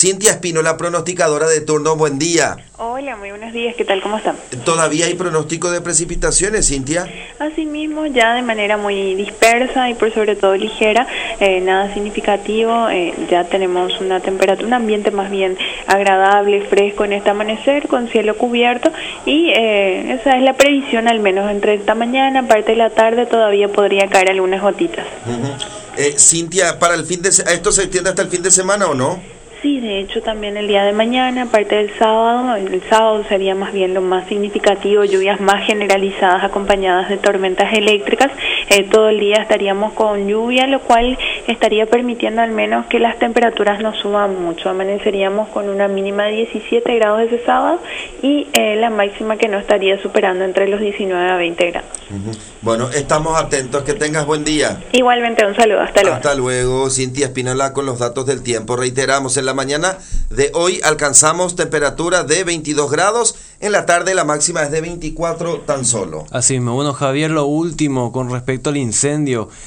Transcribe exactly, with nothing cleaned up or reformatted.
Cintia Espino, la pronosticadora de turno, buen día. Hola, muy buenos días, ¿qué tal? ¿Cómo están? ¿Todavía hay pronóstico de precipitaciones, Cintia? Asimismo, ya de manera muy dispersa y por sobre todo ligera, eh, nada significativo, eh, ya tenemos una temperatura, un ambiente más bien agradable, fresco en este amanecer, con cielo cubierto y eh, esa es la previsión, al menos entre esta mañana, parte de la tarde todavía podría caer algunas gotitas. Uh-huh. eh, Cintia, para el fin de se- ¿esto se extiende hasta el fin de semana o no? Sí, de hecho también el día de mañana, aparte del sábado, el sábado sería más bien lo más significativo, lluvias más generalizadas acompañadas de tormentas eléctricas, eh, todo el día estaríamos con lluvia, lo cual estaría permitiendo al menos que las temperaturas no suban mucho, amaneceríamos con una mínima de diecisiete grados ese sábado y eh, la máxima que no estaría superando entre los diecinueve a veinte grados. Uh-huh. Bueno, estamos atentos, que tengas buen día. Igualmente un saludo, hasta luego. Hasta luego, Cintia Espinola con los datos del tiempo. Reiteramos, en la mañana de hoy alcanzamos temperatura de veintidós grados, en la tarde la máxima es de veinticuatro tan solo. Así mismo, bueno Javier, lo último con respecto al incendio